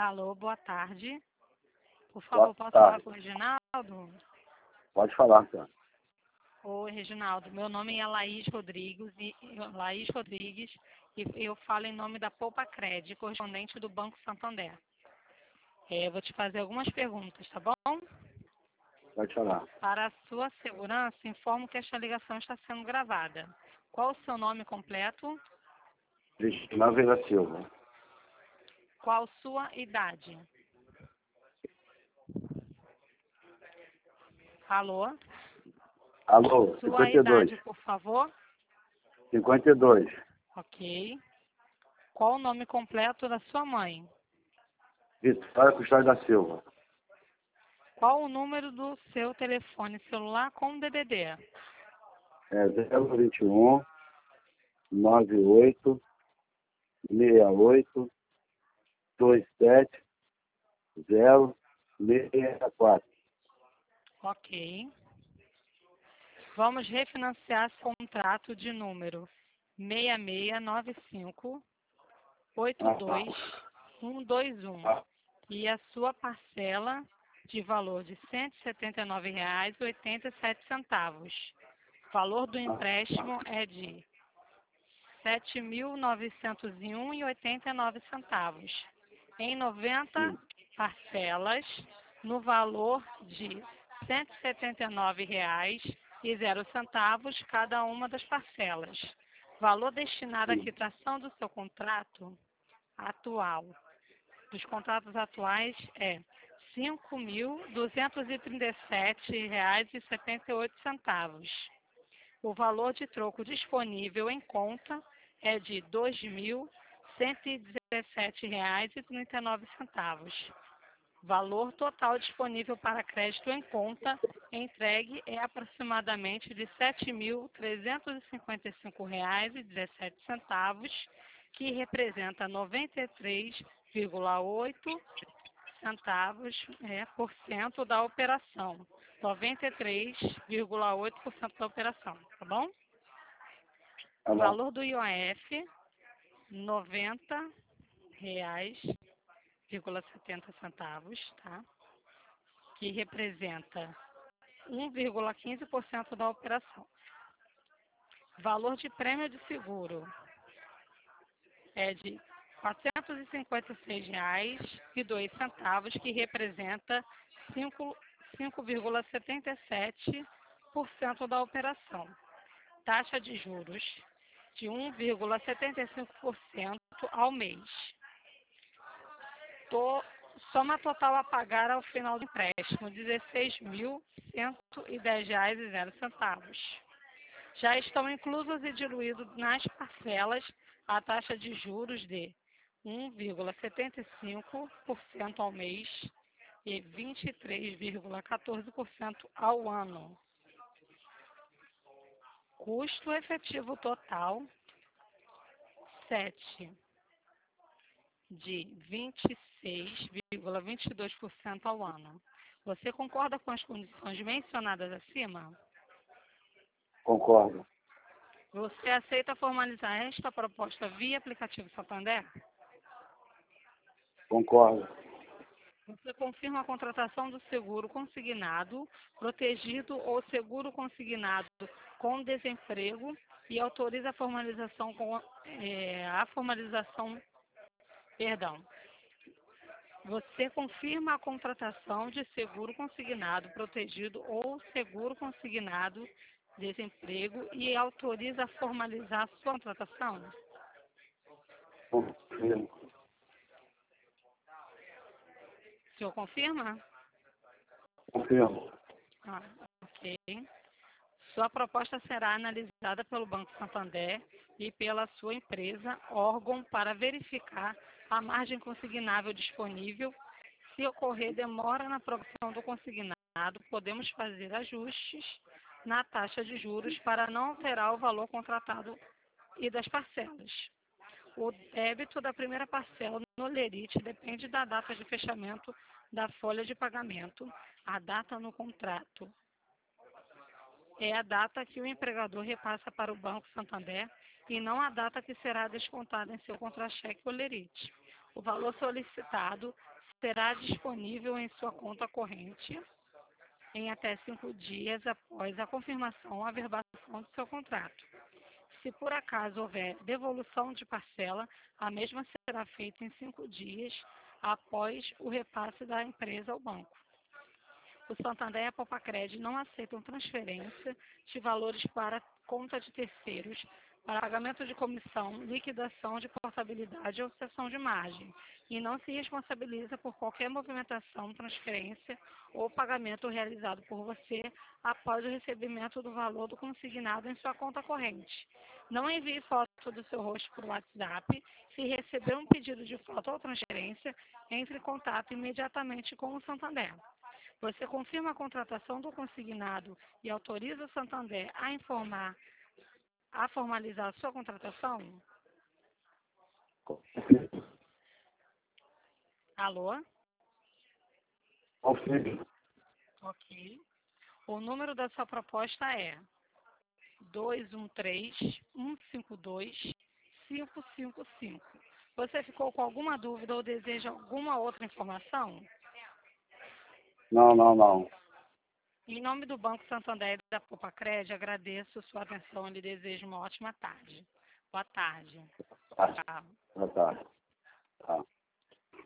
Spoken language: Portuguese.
Alô, boa tarde. Por Boa favor, posso falar tarde. com o Reginaldo? Pode falar, senhor. Oi, Reginaldo. Meu nome é Laís Rodrigues e eu falo em nome da Poupa Cred, correspondente do Banco Santander. Eu vou te fazer algumas perguntas, tá bom? Pode falar. Para a sua segurança, informo que esta ligação está sendo gravada. Qual o seu nome completo? Cristina Vila Silva. Qual sua idade? Alô? Alô, Sua 52. idade, por favor? 52. Ok. Qual o nome completo da sua mãe? Vitória Custódio da Silva. Qual o número do seu telefone celular com DDD? É 021 98 68 27 064. Ok. Vamos refinanciar seu contrato de número 6695 82121 e a sua parcela de valor de R$ 179,87. O valor do empréstimo é de R$ 7.901,89, em 90 parcelas, no valor de R$ 179,00 cada uma das parcelas. Valor destinado à quitação do seu contrato atual, dos contratos atuais, é R$ 5.237,78. O valor de troco disponível em conta é de R$ 2.117,39. Valor total disponível para crédito em conta entregue é aproximadamente de R$ 7.355,17, que representa 93,8% da operação. 93,8% da operação, tá bom? Tá O bom. valor do IOF, R$ 90,70, tá? Que representa 1,15% da operação. Valor de prêmio de seguro é de R$ 456,02, que representa 5,77% da operação. Taxa de juros de 1,75% ao mês. Soma total a pagar ao final do empréstimo, R$ 16.110,00. Já estão inclusos e diluídos nas parcelas a taxa de juros de 1,75% ao mês e 23,14% ao ano. Custo efetivo total, 7 de 26,22% ao ano. Você concorda com as condições mencionadas acima? Concordo. Você aceita formalizar esta proposta via aplicativo Santander? Concordo. Você confirma a contratação do seguro consignado, protegido ou seguro consignado com desemprego e autoriza a formalização Você confirma a contratação de seguro consignado, protegido ou seguro consignado desemprego e autoriza a formalizar a sua contratação? Confirmo. O senhor confirma? Confirmo. Ok. Sua proposta será analisada pelo Banco Santander e pela sua empresa, órgão, para verificar a margem consignável disponível. Se ocorrer demora na aprovação do consignado, podemos fazer ajustes na taxa de juros para não alterar o valor contratado e das parcelas. O débito da primeira parcela no lerite depende da data de fechamento da folha de pagamento. A data no contrato é a data que o empregador repassa para o Banco Santander e não a data que será descontada em seu contra-cheque ou lerite. O valor solicitado será disponível em sua conta corrente em até 5 dias após a confirmação ou averbação do seu contrato. Se por acaso houver devolução de parcela, a mesma será feita em 5 dias após o repasse da empresa ao banco. O Santander e a Poupa-Cred não aceitam transferência de valores para conta de terceiros para pagamento de comissão, liquidação de portabilidade ou cessão de margem, e não se responsabiliza por qualquer movimentação, transferência ou pagamento realizado por você após o recebimento do valor do consignado em sua conta corrente. Não envie foto do seu rosto por WhatsApp. Se receber um pedido de foto ou transferência, entre em contato imediatamente com o Santander. Você confirma a contratação do consignado e autoriza o Santander a formalizar a sua contratação? Alô? Confirmo. Ok. O número da sua proposta é 213-152-555. Você ficou com alguma dúvida ou deseja alguma outra informação? Não. Em nome do Banco Santander e da Poupa-Cred, agradeço sua atenção e lhe desejo uma ótima tarde. Boa tarde. Tá. Tchau. Tá. Tá.